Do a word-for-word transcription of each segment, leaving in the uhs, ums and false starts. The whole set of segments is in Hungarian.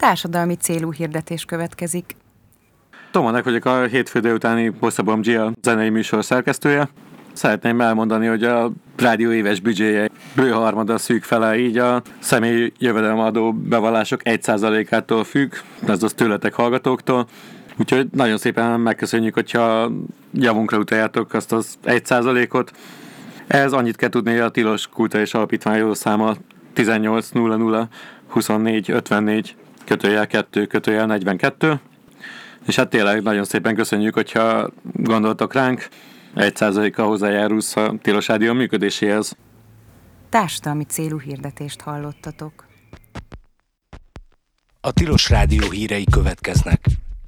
Társadalmi célú hirdetés következik. Tomanek vagyok, a hétfő délutáni Bosszabomgyi a zenei műsor szerkesztője. Szeretném elmondani, hogy a rádió éves büdzséje bő harmada szűk fele, így a személyi jövedelemadó bevallások egy százalékától függ, azaz tőletek hallgatóktól. Úgyhogy nagyon szépen megköszönjük, hogyha javunkra utaljátok azt az egy százalékot. Ehhez annyit kell tudni, hogy a Tilos Kulturális Alapítvány száma tizennyolc nulla nulla huszonnégy ötvennégy kötőjel kettő kötőjel negyvenkettő. És hát tényleg nagyon szépen köszönjük, hogyha gondoltok ránk, egy százalékkal hozzájárulsz a Tilos Rádió működéséhez. Társadalmi célú hirdetést hallottatok. A Tilos Rádió hírei következnek.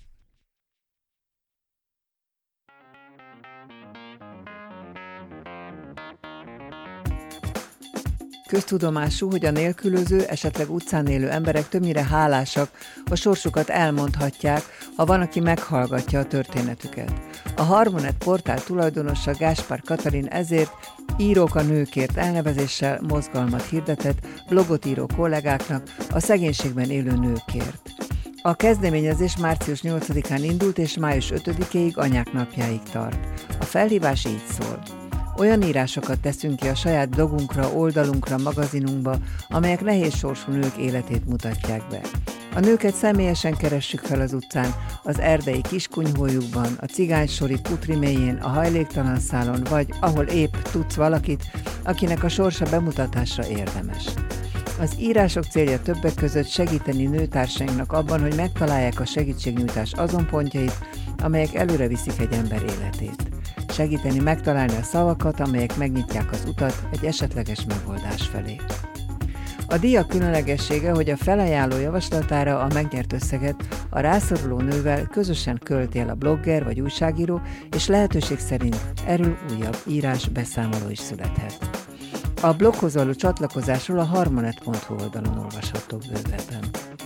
Köztudomású, hogy a nélkülöző, esetleg utcán élő emberek többnyire hálásak, a sorsukat elmondhatják, ha van, aki meghallgatja a történetüket. A Harmonet portál tulajdonosa Gáspár Katalin ezért Írók a nőkért elnevezéssel mozgalmat hirdetett blogot író kollégáknak a szegénységben élő nőkért. A kezdeményezés március nyolcadikán indult és május ötödikéig Anyák napjáig tart. A felhívás így szól. Olyan írásokat teszünk ki a saját blogunkra, oldalunkra, magazinunkba, amelyek nehéz sorsú nők életét mutatják be. A nőket személyesen keressük fel az utcán, az erdei kiskunyhójukban, a cigánysori putri mélyén, a hajléktalan szálon, vagy ahol épp tudsz valakit, akinek a sorsa bemutatásra érdemes. Az írások célja többek között segíteni nőtársainknak abban, hogy megtalálják a segítségnyújtás azon pontjait, amelyek előre viszik egy ember életét. Segíteni megtalálni a szavakat, amelyek megnyitják az utat egy esetleges megoldás felé. A díjak különlegessége, hogy a felajánló javaslatára a megnyert összeget a rászoruló nővel közösen költi el a blogger vagy újságíró, és lehetőség szerint erről újabb írás, beszámoló is születhet. A bloghoz való csatlakozásról a harmonet pont hu oldalon olvashatók bővebben.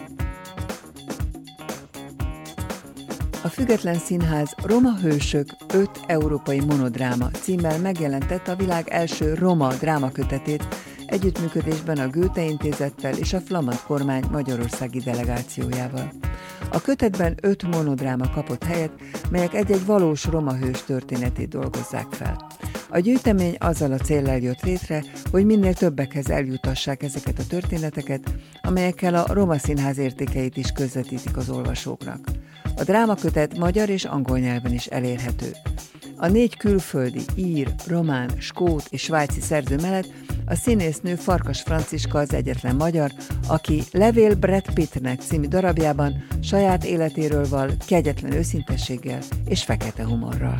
A Független Színház Roma hősök öt európai monodráma címmel megjelentette a világ első roma drámakötetét együttműködésben a Goethe Intézettel és a flamand kormány magyarországi delegációjával. A kötetben öt monodráma kapott helyet, melyek egy-egy valós roma hős történetét dolgozzák fel. A gyűjtemény azzal a céllal jött létre, hogy minél többekhez eljutassák ezeket a történeteket, amelyekkel a roma színház értékeit is közvetítik az olvasóknak. A drámakötet magyar és angol nyelven is elérhető. A négy külföldi, ír, román, skót és svájci szerző mellett a színésznő Farkas Franciska az egyetlen magyar, aki Levél Brad Pittnek című darabjában saját életéről val kegyetlen őszintességgel és fekete humorral.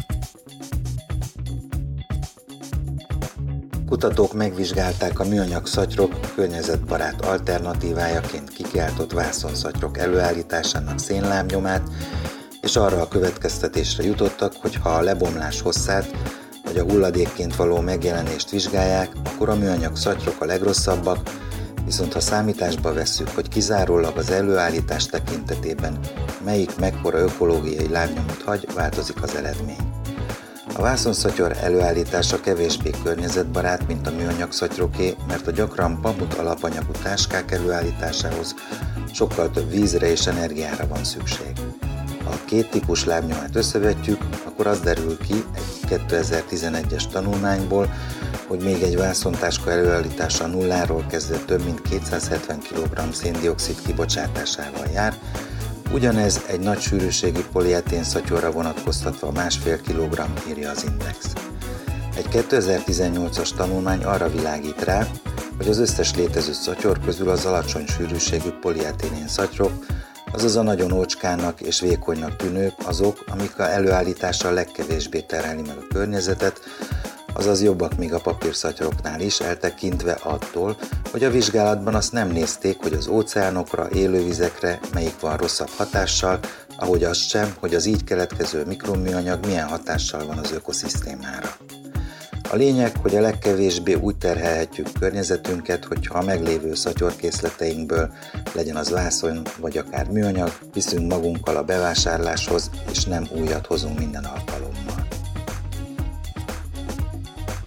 Kutatók megvizsgálták a műanyag szatyrok környezetbarát alternatívájaként kikiáltott vászonszatyrok előállításának szénlábnyomát, és arra a következtetésre jutottak, hogy ha a lebomlás hosszát vagy a hulladékként való megjelenést vizsgálják, akkor a műanyag szatyrok a legrosszabbak, viszont ha számításba vesszük, hogy kizárólag az előállítás tekintetében melyik mekkora ökológiai lábnyomot hagy, változik az eredmény. A vászonszatyor előállítása kevésbé környezetbarát, mint a műanyag szatyroké, mert a gyakran pamut alapanyagú táskák előállításához sokkal több vízre és energiára van szükség. Ha a két típus lábnyomát összevetjük, akkor az derül ki egy kétezer-tizenegyes tanulmányból, hogy még egy vászontáska előállítása nulláról kezdve több mint kétszázhetven kilogramm széndioxid kibocsátásával jár, ugyanez egy nagy sűrűségű polietén szatyorra vonatkoztatva másfél kilogramm, írja az Index. Egy kétezer-tizennyolcas tanulmány arra világít rá, hogy az összes létező szatyor közül az alacsony sűrűségű polietilén szatyrok, azaz a nagyon ócskának és vékonynak tűnők azok, amik a előállítással legkevésbé terheli meg a környezetet, azaz jobbak még a papírszatyroknál is, eltekintve attól, hogy a vizsgálatban azt nem nézték, hogy az óceánokra, élővizekre melyik van rosszabb hatással, ahogy azt sem, hogy az így keletkező mikroműanyag milyen hatással van az ökoszisztémára. A lényeg, hogy a legkevésbé úgy terhelhetjük környezetünket, hogyha a meglévő szatyorkészleteinkből, legyen az vászon vagy akár műanyag, viszünk magunkkal a bevásárláshoz, és nem újat hozunk minden alkalommal.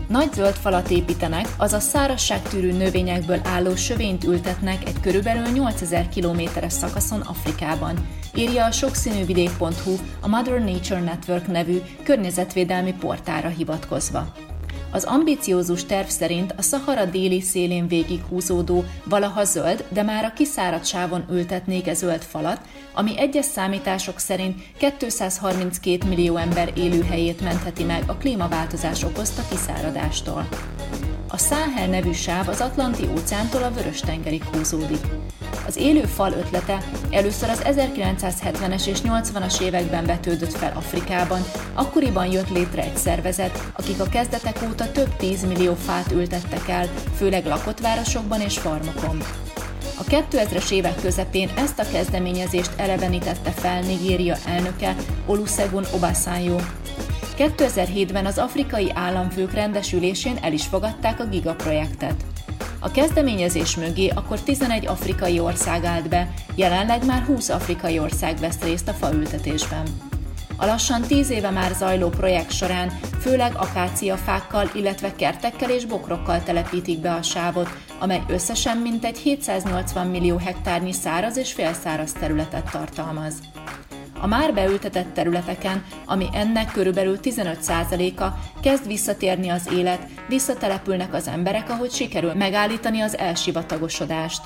Nagy zöld falat építenek, azaz szárazságtűrő növényekből álló sövényt ültetnek egy körülbelül nyolcezer kilométeres szakaszon Afrikában, írja a sokszínűvidék pont hu a Mother Nature Network nevű környezetvédelmi portálra hivatkozva. Az ambiciózus terv szerint a Szahara déli szélén végighúzódó, valaha zöld, de már a kiszáradt sávon ültetnék e zöld falat, ami egyes számítások szerint kétszázharminckét millió ember élőhelyét mentheti meg a klímaváltozás okozta kiszáradástól. A Száhel nevű sáv az Atlanti-óceántól a Vörös-tengerig húzódik. Az élő fal ötlete először az ezerkilencszázhetvenes és nyolcvanas években vetődött fel Afrikában, akkoriban jött létre egy szervezet, akik a kezdetek óta több tízmillió fát ültettek el, főleg lakott városokban és farmokon. A kétezres évek közepén ezt a kezdeményezést elevenítette fel Nigéria elnöke Olusegun Obasanjo. kétezer-hétben az afrikai államfők rendesülésén el is fogadták a Giga projektet. A kezdeményezés mögé akkor tizenegy afrikai ország állt be, jelenleg már húsz afrikai ország vesz részt a faültetésben. A lassan tíz éve már zajló projekt során főleg akáciafákkal, illetve kertekkel és bokrokkal telepítik be a sávot, amely összesen mintegy hétszáznyolcvan millió hektárnyi száraz és félszáraz területet tartalmaz. A már beültetett területeken, ami ennek körülbelül tizenöt százaléka, kezd visszatérni az élet, visszatelepülnek az emberek, ahogy sikerül megállítani az elsivatagosodást.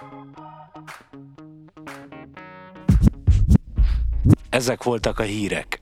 Ezek voltak a hírek.